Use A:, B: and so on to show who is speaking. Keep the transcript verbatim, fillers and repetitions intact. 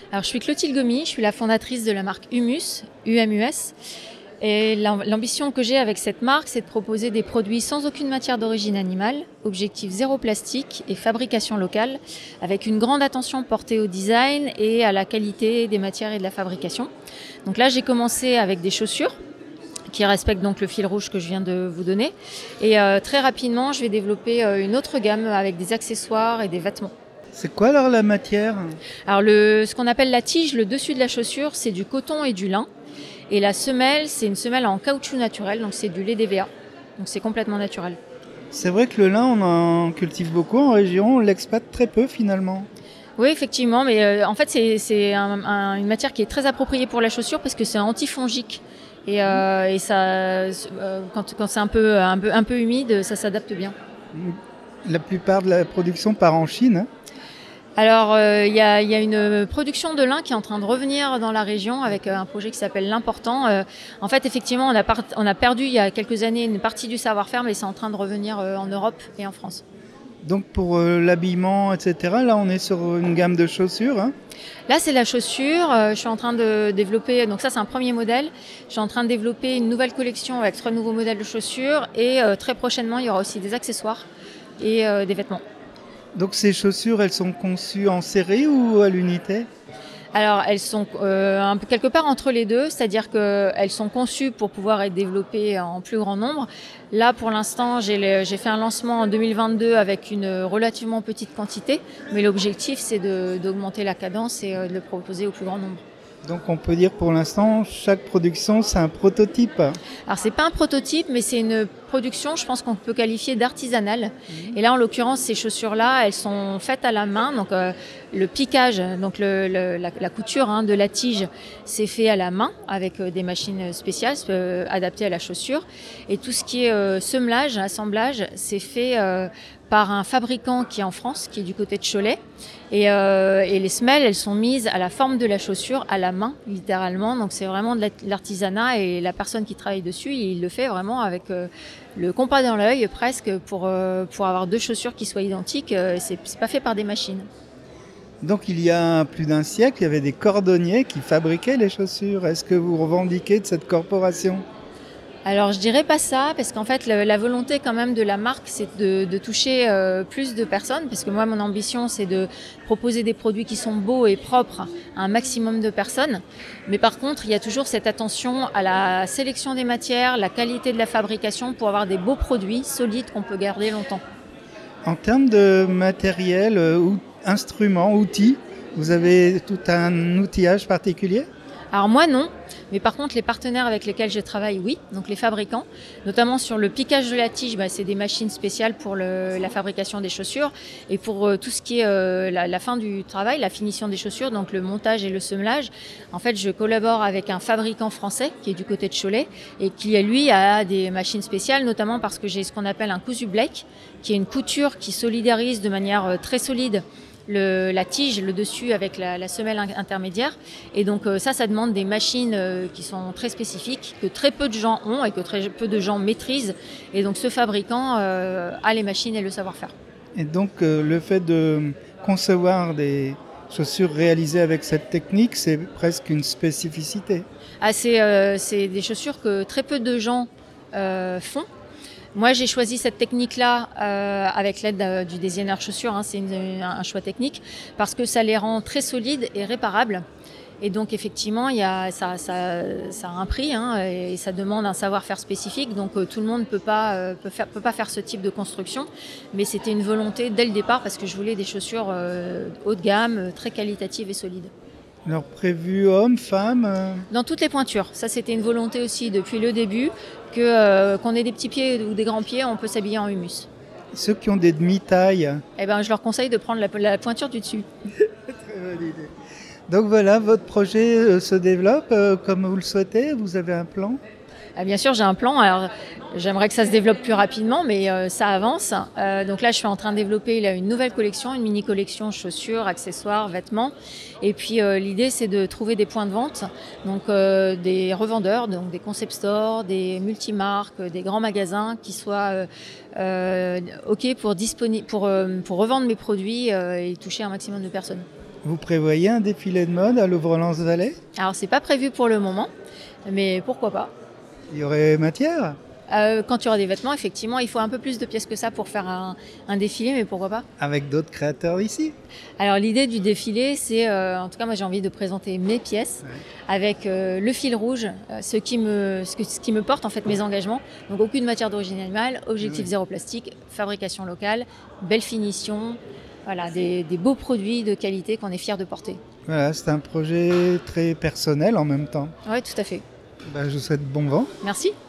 A: Alors, je suis Clotilde Gomy, je suis la fondatrice de la marque Humus, U M U S. Et l'ambition que j'ai avec cette marque, c'est de proposer des produits sans aucune matière d'origine animale, objectif zéro plastique et fabrication locale, avec une grande attention portée au design et à la qualité des matières et de la fabrication. Donc là, j'ai commencé avec des chaussures qui respectent donc le fil rouge que je viens de vous donner. Et euh, très rapidement, je vais développer euh, une autre gamme avec des accessoires et des vêtements.
B: C'est quoi alors la matière?
A: Alors le, ce qu'on appelle la tige, le dessus de la chaussure, c'est du coton et du lin. Et la semelle, c'est une semelle en caoutchouc naturel, donc c'est du lait d'E V A. Donc c'est complètement naturel.
B: C'est vrai que le lin, on en cultive beaucoup en région, on l'exploite très peu finalement.
A: Oui, effectivement, mais euh, en fait, c'est, c'est un, un, une matière qui est très appropriée pour la chaussure parce que c'est antifongique. Et, euh, et ça, euh, quand, quand c'est un peu, un, peu, un peu humide, ça s'adapte bien.
B: La plupart de la production part en Chine, hein?
A: Alors, il euh, y, a, y a une production de lin qui est en train de revenir dans la région avec euh, un projet qui s'appelle l'Important. Euh, en fait, effectivement, on a, part, on a perdu il y a quelques années une partie du savoir-faire, mais c'est en train de revenir euh, en Europe et en France.
B: Donc, pour euh, l'habillement, et cetera, là, on est sur une gamme de chaussures, hein?
A: Là, c'est la chaussure. Euh, je suis en train de développer, donc ça, c'est un premier modèle. Je suis en train de développer une nouvelle collection avec trois nouveaux modèles de chaussures. Et euh, très prochainement, il y aura aussi des accessoires et euh, des vêtements.
B: Donc ces chaussures, elles sont conçues en série ou à l'unité?
A: Alors, elles sont euh, un peu quelque part entre les deux, c'est-à-dire qu'elles sont conçues pour pouvoir être développées en plus grand nombre. Là, pour l'instant, j'ai, les, j'ai fait un lancement en deux mille vingt-deux avec une relativement petite quantité, mais l'objectif, c'est de, d'augmenter la cadence et euh, de le proposer au plus grand nombre.
B: Donc on peut dire pour l'instant, chaque production, c'est un prototype.
A: Alors c'est pas un prototype, mais c'est une production, je pense qu'on peut qualifier d'artisanale. Mmh. Et là, en l'occurrence, ces chaussures-là, elles sont faites à la main. Donc euh, le piquage, donc le, le, la, la couture hein, de la tige, c'est fait à la main avec euh, des machines spéciales euh, adaptées à la chaussure. Et tout ce qui est euh, semelage, assemblage, c'est fait euh, par un fabricant qui est en France, qui est du côté de Cholet. Et, euh, et les semelles, elles sont mises à la forme de la chaussure, à la main, littéralement. Donc c'est vraiment de l'artisanat et la personne qui travaille dessus, il le fait vraiment avec euh, le compas dans l'œil presque pour, euh, pour avoir deux chaussures qui soient identiques. Euh, c'est, c'est pas fait par des machines.
B: Donc il y a plus d'un siècle, il y avait des cordonniers qui fabriquaient les chaussures. Est-ce que vous revendiquez de cette corporation ?
A: Alors je dirais pas ça, parce qu'en fait le, la volonté quand même de la marque, c'est de, de toucher euh, plus de personnes, parce que moi mon ambition c'est de proposer des produits qui sont beaux et propres à un maximum de personnes. Mais par contre il y a toujours cette attention à la sélection des matières, la qualité de la fabrication pour avoir des beaux produits solides qu'on peut garder longtemps.
B: En termes de matériel, euh, ou instruments, outils, vous avez tout un outillage particulier ?
A: Alors moi non, mais par contre les partenaires avec lesquels je travaille, oui, donc les fabricants, notamment sur le piquage de la tige, bah, c'est des machines spéciales pour le, la fabrication des chaussures et pour euh, tout ce qui est euh, la, la fin du travail, la finition des chaussures, donc le montage et le semelage. En fait, je collabore avec un fabricant français qui est du côté de Cholet et qui lui a des machines spéciales, notamment parce que j'ai ce qu'on appelle un cousu Blake, qui est une couture qui solidarise de manière euh, très solide Le, la tige, le dessus avec la, la semelle intermédiaire. Et donc euh, ça, ça demande des machines euh, qui sont très spécifiques, que très peu de gens ont et que très peu de gens maîtrisent. Et donc ce fabricant euh, a les machines et le savoir-faire.
B: Et donc euh, le fait de concevoir des chaussures réalisées avec cette technique, c'est presque une spécificité.
A: Ah, c'est, euh, c'est des chaussures que très peu de gens euh, font. Moi, j'ai choisi cette technique-là euh, avec l'aide euh, du designer chaussures, hein, c'est une, un choix technique, parce que ça les rend très solides et réparables. Et donc, effectivement, il y a, ça, ça, ça a un prix hein, et ça demande un savoir-faire spécifique. Donc, euh, tout le monde ne peut pas, euh, peut faire, peut pas faire ce type de construction. Mais c'était une volonté dès le départ parce que je voulais des chaussures euh, haut de gamme, très qualitatives et solides.
B: Alors prévu homme, femme euh...
A: Dans toutes les pointures. Ça, c'était une volonté aussi depuis le début, que, euh, qu'on ait des petits pieds ou des grands pieds, on peut s'habiller en humus.
B: Ceux qui ont des demi-tailles,
A: eh ben, je leur conseille de prendre la, la pointure du dessus.
B: Très bonne idée. Donc voilà, votre projet euh, se développe euh, comme vous le souhaitez, vous avez un plan ?
A: Ah, bien sûr, j'ai un plan. Alors, j'aimerais que ça se développe plus rapidement, mais euh, ça avance. Euh, donc là, je suis en train de développer là, une nouvelle collection, une mini-collection chaussures, accessoires, vêtements. Et puis, euh, l'idée, c'est de trouver des points de vente, donc euh, des revendeurs, donc des concept stores, des multimarques, des grands magasins qui soient euh, euh, OK pour, disponi- pour, euh, pour revendre mes produits euh, et toucher un maximum de personnes.
B: Vous prévoyez un défilé de mode à Louvre-Lens-Vallée?
A: Alors, c'est pas prévu pour le moment, mais pourquoi pas.
B: Il y aurait matière?
A: Euh, quand il y aura des vêtements, effectivement, il faut un peu plus de pièces que ça pour faire un, un défilé, mais pourquoi pas.
B: Avec d'autres créateurs ici?
A: Alors l'idée du défilé, c'est, euh, en tout cas moi j'ai envie de présenter mes pièces
B: Ouais.
A: avec euh, le fil rouge, euh, ce, qui me, ce, que- ce qui me porte en fait mes engagements. Donc aucune matière d'origine animale, objectif
B: Ouais.
A: zéro plastique, fabrication locale, belle finition, voilà, des, des beaux produits de qualité qu'on est fiers de porter.
B: Voilà, c'est un projet très personnel en même temps.
A: Oui, tout à fait.
B: Ben, je vous souhaite bon vent.
A: Merci.